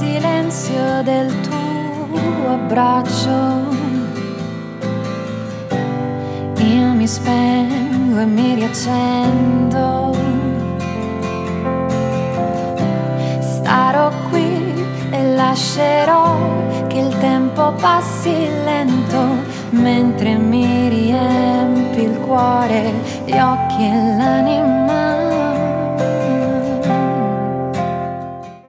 silenzio del tuo abbraccio. Io mi spengo e mi riaccendo. Starò qui e lascerò che il tempo passi lento, mentre mi riempi il cuore, gli occhi e l'anima